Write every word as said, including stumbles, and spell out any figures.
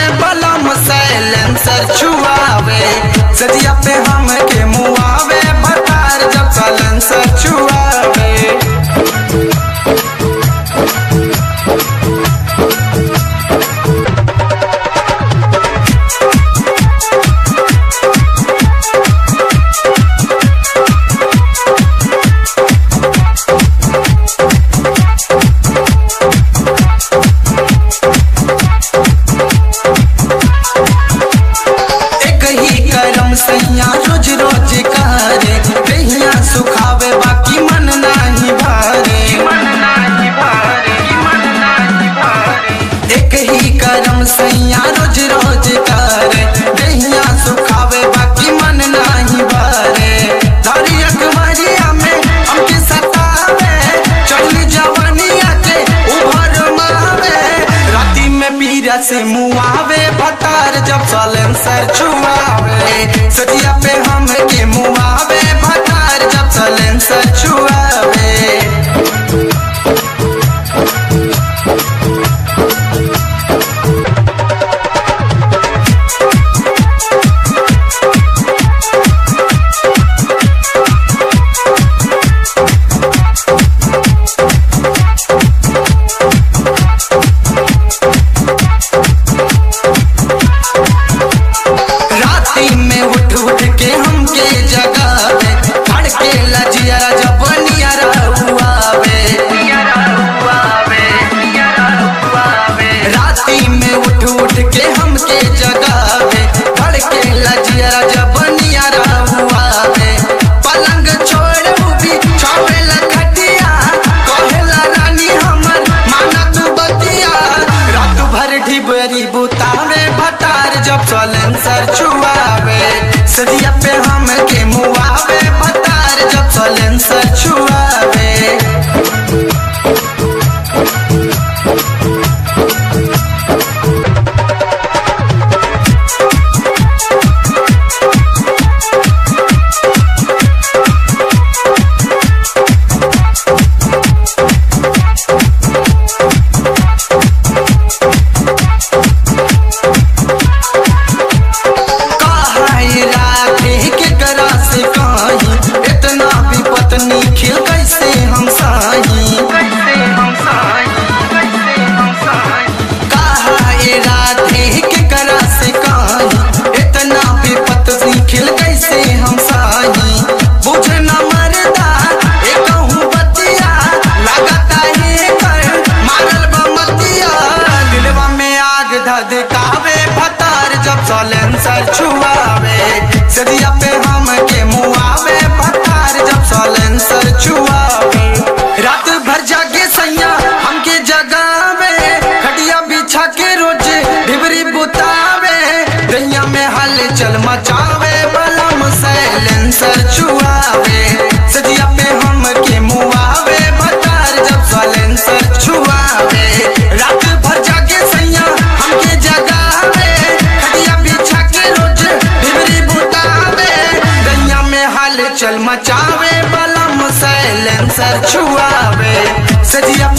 बलम साइलेंसर छुआवे, सजिया पे हम के मुआवे भतार जब साइलेंसर छुआवे। सैया रोज रोज करे दहिया सुखावे बाकी मन नहीं भरे, मन नहीं भरे, मन नहीं भरे। एक ही करम सैया रोज रोज करे दहिया सुखावे बाकी मन नहीं भरे। धारी अखबारिया में हमके सतावे चढ़ी जवानिया के उभर मावे, राती में पीरा से मुआवे भतार जब साइलेंसर छुआवे, सजिया पे हम के मुआवे भतार जब साइलेंसर छुआवे। बुतावे भतार जब साइलेंसर छुआवे, सजिया पे हम के मुआवे भतार जब साइलेंसर छुआवे। धधकावे भतार जब साइलेंसर छुआवे, सजिया पे हम के मुआवे भतार जब साइलेंसर छुआवे। रात भर जागे सैया हमके जगावे, खटिया बिछा के रोज ढिबरी बुतावे, दहिया में हलचल मचावे बलम साइलेंसर छुआवे, सजिया पे हम के मुआवे भतार जब साइलेंसर छुआवे। रात भर जागे सैया हमके जगावे, खटिया बिछा के रोज ढिबरी बुतावे, दहिया में हलचल मचावे बलम साइलेंसर छुआवे, सजिया